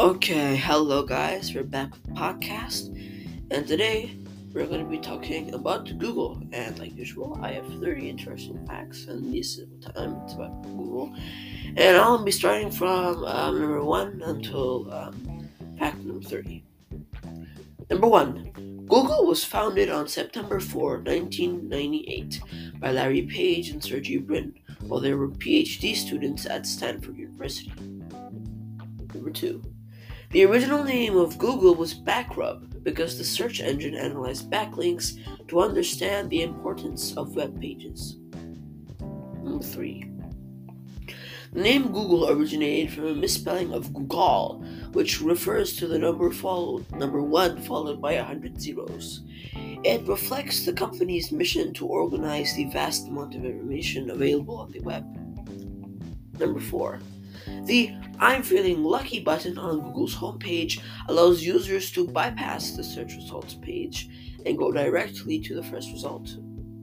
Okay, hello guys, we're back with the podcast, and today we're going to be talking about Google. And like usual, I have 30 interesting facts, and this time it's about Google. And I'll be starting from number 1 until fact number 30. Number 1, Google was founded on September 4, 1998 by Larry Page and Sergey Brin while they were PhD students at Stanford University. Number 2, the original name of Google was Backrub because the search engine analyzed backlinks to understand the importance of web pages. Number 3. The name Google originated from a misspelling of Google, which refers to the number 1 followed by 100 zeros. It reflects the company's mission to organize the vast amount of information available on the web. Number 4. The I'm Feeling Lucky button on Google's homepage allows users to bypass the search results page and go directly to the first result.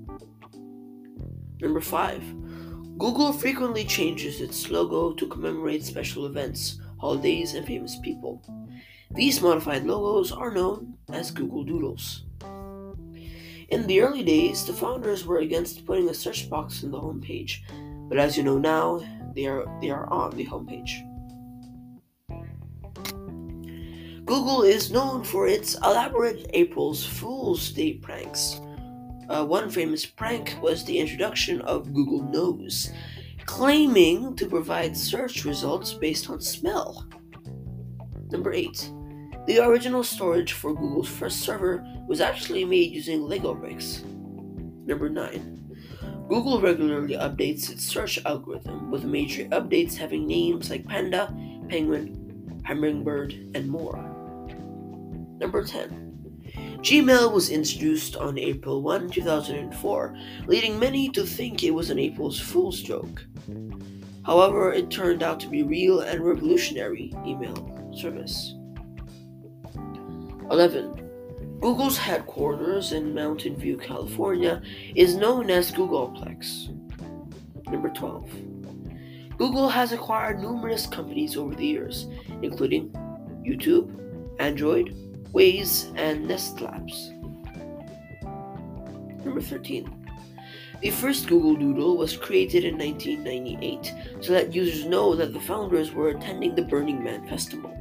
Number 5. Google frequently changes its logo to commemorate special events, holidays, and famous people. These modified logos are known as Google Doodles. In the early days, the founders were against putting a search box in the homepage, but as you know now, they are on the homepage. Google is known for its elaborate April Fool's Day pranks. One famous prank was the introduction of Google Nose, claiming to provide search results based on smell. Number 8. The original storage for Google's first server was actually made using Lego bricks. Number 9. Google regularly updates its search algorithm, with major updates having names like Panda, Penguin, Hummingbird, and more. Number 10. Gmail was introduced on April 1, 2004, leading many to think it was an April Fool's joke. However, it turned out to be real and revolutionary email service. 11. Google's headquarters in Mountain View, California, is known as Googleplex. Number 12. Google has acquired numerous companies over the years, including YouTube, Android, Waze, and Nest Labs. Number 13. The first Google Doodle was created in 1998 to let users know that the founders were attending the Burning Man Festival.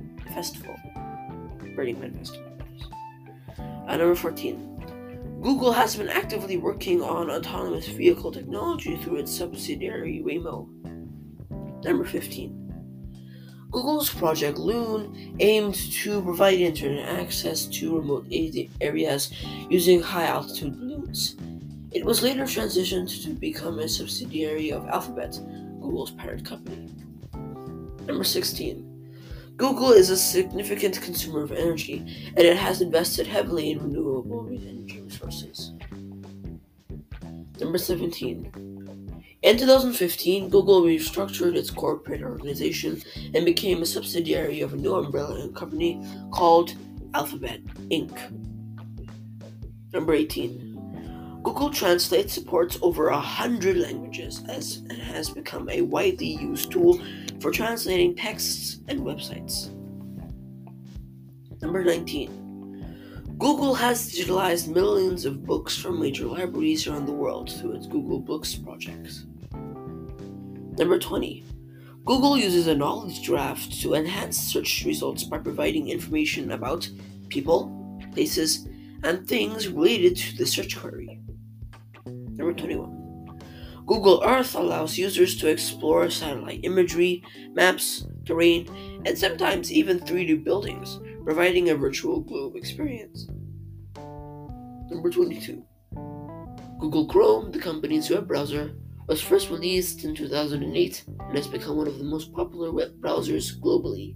Number 14. Google has been actively working on autonomous vehicle technology through its subsidiary Waymo. Number 15. Google's Project Loon aimed to provide internet access to remote areas using high-altitude balloons. It was later transitioned to become a subsidiary of Alphabet, Google's parent company. Number 16. Google is a significant consumer of energy, and it has invested heavily in renewable energy resources. Number 17. In 2015, Google restructured its corporate organization and became a subsidiary of a new umbrella company called Alphabet, Inc. Number 18. Google Translate supports over 100 languages and has become a widely used tool for translating texts and websites. Number 19. Google has digitalized millions of books from major libraries around the world through its Google Books project. Number 20. Google uses a knowledge graph to enhance search results by providing information about people, places, and things related to the search query. Number 21. Google Earth allows users to explore satellite imagery, maps, terrain, and sometimes even 3D buildings, providing a virtual globe experience. Number 22. Google Chrome, the company's web browser, was first released in 2008 and has become one of the most popular web browsers globally.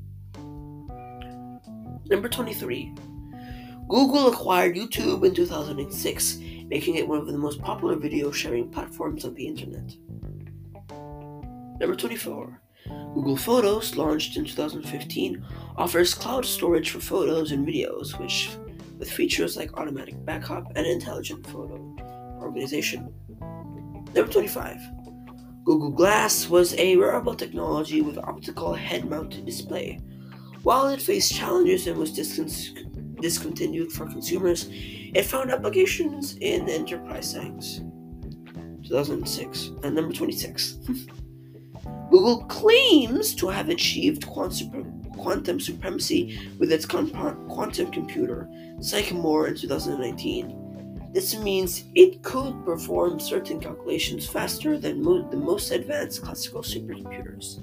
Number 23. Google acquired YouTube in 2006, making it one of the most popular video sharing platforms on the internet. Number 24. Google Photos, launched in 2015, offers cloud storage for photos and videos, with features like automatic backup and intelligent photo organization. Number 25. Google Glass was a wearable technology with optical head-mounted display. While it faced challenges and was discontinued for consumers, it found applications in enterprise settings. 2006. And number 26. Google claims to have achieved quantum supremacy with its quantum computer, Sycamore, in 2019. This means it could perform certain calculations faster than the most advanced classical supercomputers.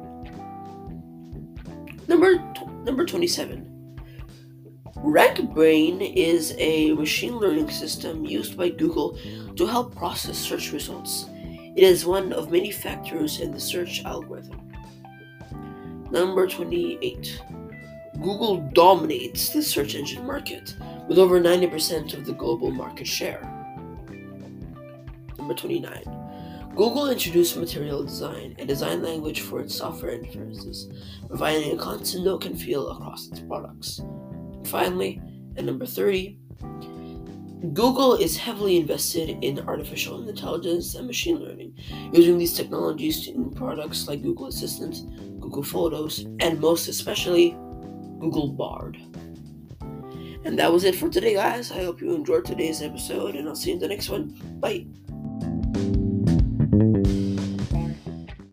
Number 27. RegBrain is a machine learning system used by Google to help process search results. It is one of many factors in the search algorithm. Number 28. Google dominates the search engine market with over 90% of the global market share. Number 29. Google introduced Material Design, a design language for its software interfaces, providing a constant look and feel across its products. And finally, at number 30, Google is heavily invested in artificial intelligence and machine learning, using these technologies in products like Google Assistant, Google Photos, and most especially, Google Bard. And that was it for today, guys. I hope you enjoyed today's episode, and I'll see you in the next one. Bye!